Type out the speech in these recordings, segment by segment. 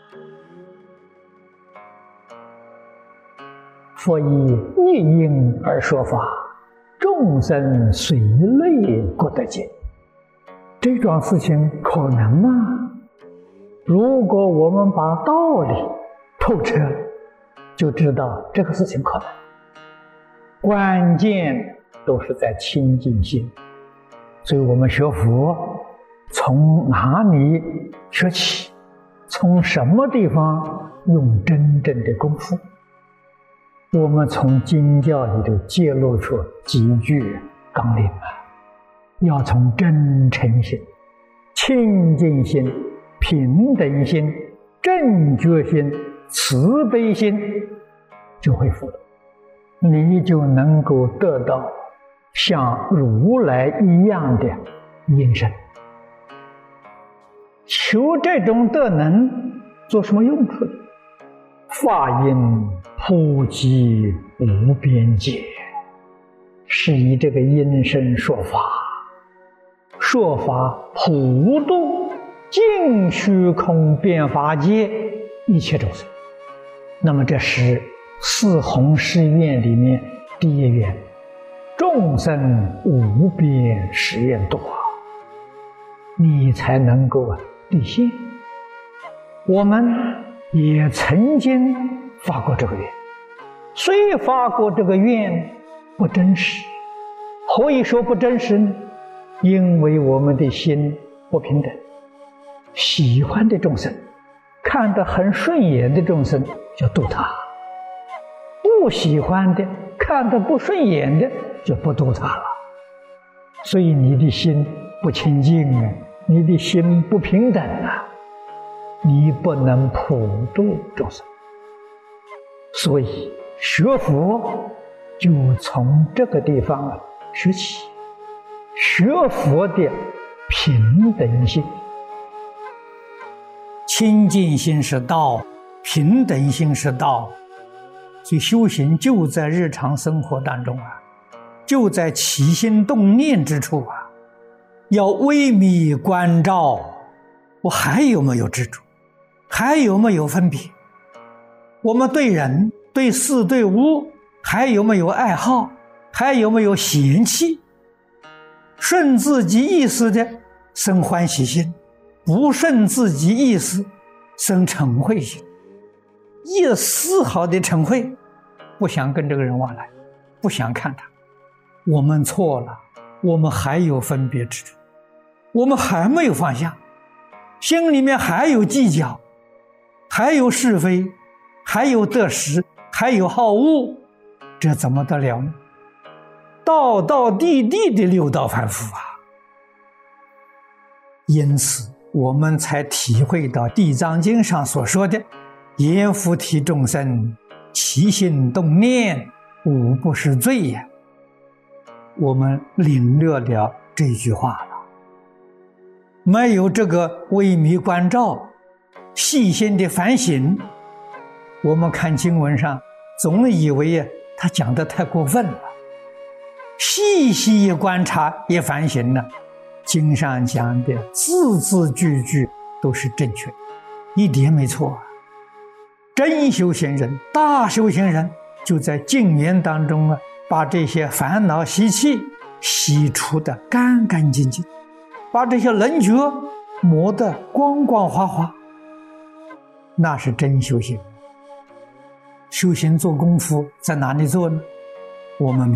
佛以一因而说法，众生随类各得解。这桩事情可能吗？如果我们把道理透彻，就知道这个事情可能。关键都是在清净心。所以我们学佛，从哪里学起？从什么地方用真正的功夫？我们从经教里头揭露出几句纲领啊，要从真诚心、清净心、平等心、正觉心、慈悲心就恢复了，你就能够得到像如来一样的因身。求这种德能做什么用处呢？法音普及无边界，是以这个因身说法，说法普度尽虚空遍法界一切众生。那么这是四弘誓愿里面第一愿，众生无边誓愿度啊，你才能够立心。我们也曾经发过这个愿，虽发过这个愿不真实。何以说不真实呢？因为我们的心不平等，喜欢的众生，看得很顺眼的众生就度他，不喜欢的，看得不顺眼的就不度他了。所以你的心不清净啊，你的心不平等啊，你不能普度众生。所以学佛就从这个地方学起，学佛的平等心。清净心是道，平等心是道。所以修行就在日常生活当中啊，就在起心动念之处啊，要微密关照，我还有没有执着，还有没有分别，我们对人对事对物还有没有爱好，还有没有嫌弃，顺自己意思的生欢喜心，不顺自己意思生嗔恚心，一丝毫的嗔恚，不想跟这个人往来，不想看他。我们错了，我们还有分别之处，我们还没有放下，心里面还有计较，还有是非，还有得失，还有好恶，这怎么得了呢？道道地地的六道凡夫啊！因此我们才体会到地藏经上所说的阎浮提众生起心动念无不是罪呀。我们领略了这句话了。没有这个微密关照，细心的反省，我们看经文上总以为他讲得太过分了。细细一观察一反省呢，经上讲的字字句句都是正确，一点没错。真修行人，大修行人就在净缘当中把这些烦恼习气洗除得干干净净，把这些棱角磨得光光滑滑，那是真修行。修行做功夫在哪里做呢？我们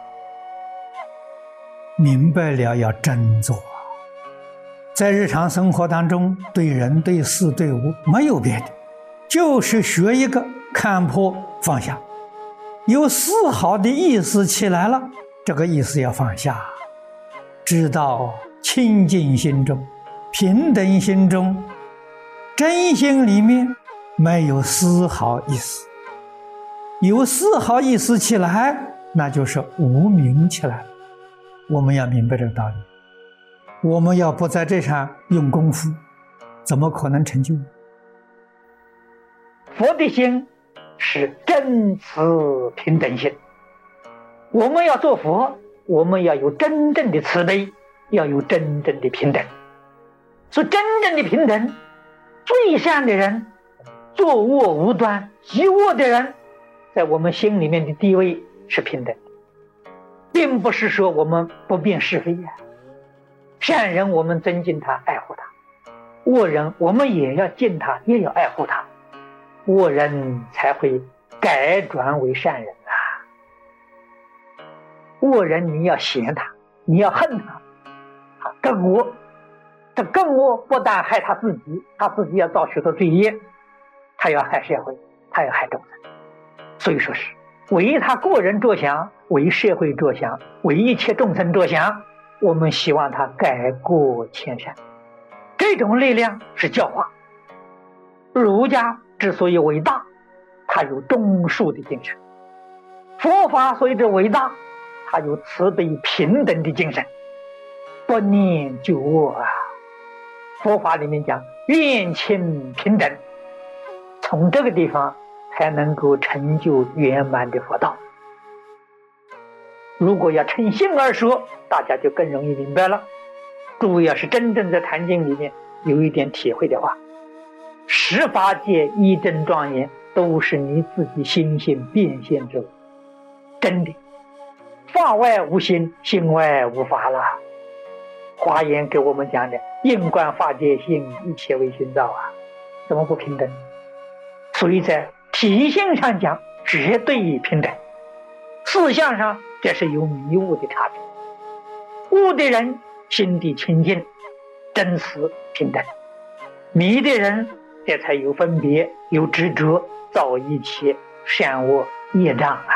明白了要真做啊！在日常生活当中，对人对事对物没有别的，就是学一个看破放下。有丝毫的意思起来了，这个意思要放下，知道清净心中、平等心中、真心里面没有丝毫意思。有丝毫意思起来，那就是无明起来了。我们要明白这个道理，我们要不在这上用功夫，怎么可能成就？佛的心是真慈平等心。我们要做佛，我们要有真正的慈悲，要有真正的平等。所以真正的平等，最善的人作恶无端、极恶的人，在我们心里面的地位是平等的，并不是说我们不辨是非呀。善人我们尊敬他、爱护他，恶人我们也要敬他，也要爱护他，恶人才会改转为善人啊。恶人你要嫌他，你要恨他，他更恶，这更恶不但害他自己，他自己要造许多罪业，他要害社会，他要害众生。所以说是为他个人着想，为社会着想，为一切众生着想，我们希望他改过迁善。这种力量是教化。儒家之所以伟大，它有忠恕的精神；佛法所以之伟大，它有慈悲平等的精神，不念旧恶啊。佛法里面讲愿亲平等，从这个地方才能够成就圆满的佛道。如果要趁性而说，大家就更容易明白了。诸位要是真正在坛经里面有一点体会的话，十法界一真庄严都是你自己心性变现之物，真的。法外无心，心外无法了。华严给我们讲的应观法界性，一切为心造啊，怎么不平等？所以在体性上讲绝对平等，思想上这是有迷雾的差别。悟的人心地清净，真实平等；迷的人这才有分别，有执着，造一切善恶业障啊。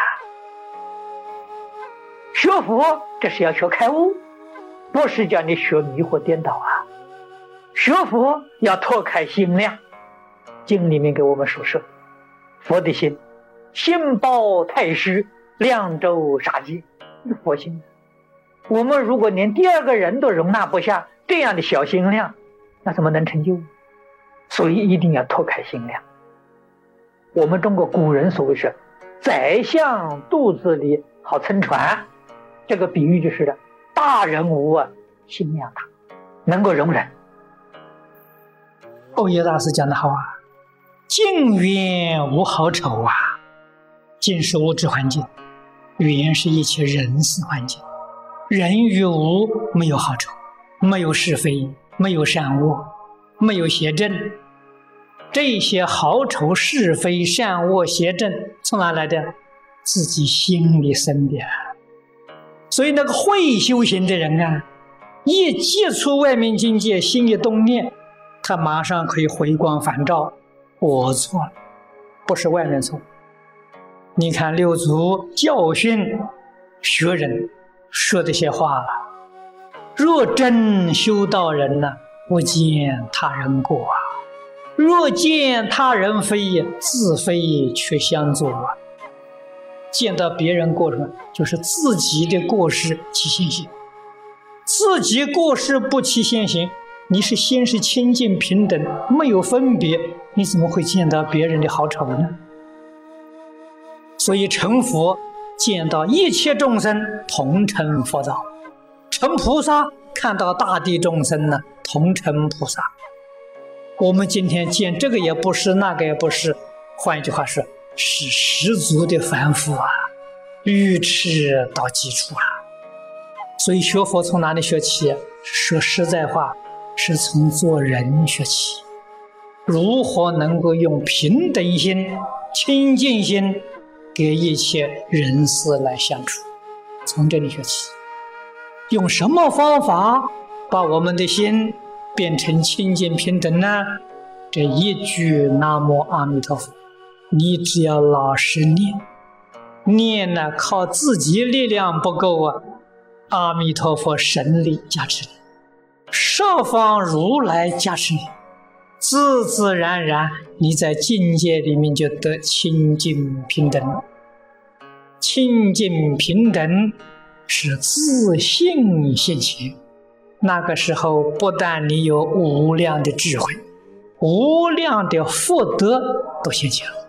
学佛这是要学开悟，不是叫你学迷惑颠倒啊。学佛要拓开心量，经里面给我们所说，佛的心，心包太虚，量周杀机，佛心。我们如果连第二个人都容纳不下这样的小心量，那怎么能成就？所以一定要拓开心量。我们中国古人所谓是宰相肚子里好撑船，这个比喻就是的，大人物啊，心量大，能够容忍。 欧耶大师讲得好啊，境缘无好丑啊。境是物质环境，缘是一切人事环境。人与物没有好丑，没有是非，没有善恶，没有邪正。这些好丑是非善恶邪正从哪来的？自己心里生的。所以那个会修行的人啊，一接触外面境界，心一动念，他马上可以回光返照，我错了，不是外面错。你看六祖教训学人说这些话了，若真修道人呢，不见他人过啊，若见他人非，自非却相助啊。见到别人过什么，就是自己的过失起现行，自己过失不起现行，你是心是清净平等，没有分别，你怎么会见到别人的好丑呢？所以成佛见到一切众生同成佛道，成菩萨看到大地众生呢，同成菩萨。我们今天见这个也不是，那个也不是，换一句话是十足的凡夫啊，愚痴到基础啊。所以学佛从哪里学起？说实在话，是从做人学起。如何能够用平等心、清净心给一切人事来相处，从这里学起。用什么方法把我们的心变成清净平等呢？这一句南无阿弥陀佛，你只要老实念，念呢靠自己力量不够啊，阿弥陀佛神力加持你，十方如来加持你，自自然然你在境界里面就得清净平等。清净平等是自信现前，那个时候不但你有无量的智慧，无量的福德都现前了。